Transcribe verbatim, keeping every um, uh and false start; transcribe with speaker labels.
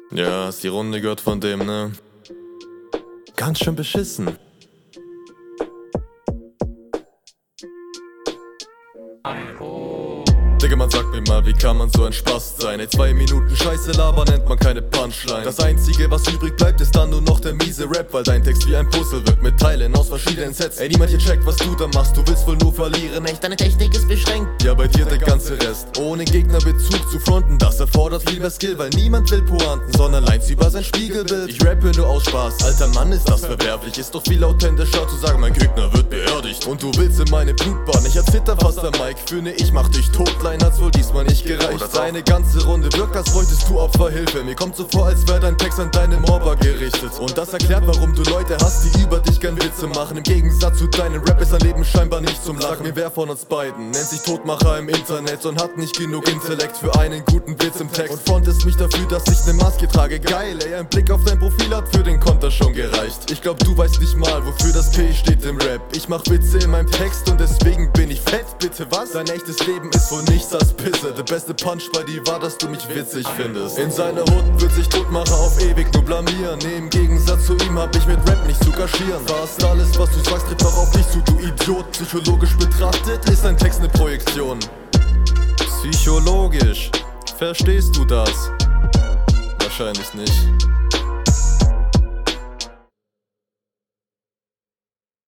Speaker 1: Ja, hast die Runde gehört von dem, ne? Ganz schön beschissen. Digga, man sagt mir mal, wie kann man so ein Spaß sein? Ey, zwei Minuten Scheiße labern nennt man keine Punchline. Das einzige, was übrig bleibt, ist dann nur noch der miese Rap, weil dein Text wie ein Puzzle wirkt mit Teilen aus verschiedenen Sets. Ey, niemand hier checkt, was du da machst, du willst wohl nur verlieren. Echt, deine Technik ist beschränkt. Ja, bei dir der ganze Rest. Ohne Gegnerbezug zu fronten, das erfordert viel mehr Skill, weil niemand will Pointen, sondern Lines über sein Spiegelbild. Ich rappe nur aus Spaß, alter Mann, ist das verwerflich. Ist doch viel authentischer zu sagen, mein Gegner wird beerdigt. Und du willst in meine Blutbahn, ich erzitter fast am Mic. Fühle ich mach dich tot, Line hat's wohl diesmal nicht gereicht. Deine ganze Runde wirkt, als wolltest du Opferhilfe. Mir kommt so vor, als wäre dein Text an deine Mobber gerichtet. Und das erklärt, warum du Leute hast, die über dich gern Witze machen. Im Gegensatz zu deinem Rap ist dein Leben scheinbar nicht zum Lachen. Mir wer von uns beiden nennt sich Todmacher im Internet und hat nicht genug Intellekt für einen guten Witz im Text. Und frontest mich dafür, dass ich ne Maske trage. Geil, ey, ein Blick auf dein Profil hat für den Konter schon gereicht. Ich glaub, du weißt nicht mal, wofür das P steht im Rap. Ich mach Witze in meinem Text und deswegen bin ich fett. Bitte was? Dein echtes Leben ist wohl nichts als Pisse. Der beste Punch bei dir war, dass du mich witzig findest. In seiner Hut wird sich Todmacher auf ewig nur blamieren. Nee, im Gegensatz zu ihm hab ich mit Rap nicht zu kaschieren. Fast alles, was du sagst, trifft auch auf dich zu, du Idiot. Psychologisch betrachtet ist dein Text ne Projektion. Psychologisch, verstehst du das? Wahrscheinlich nicht.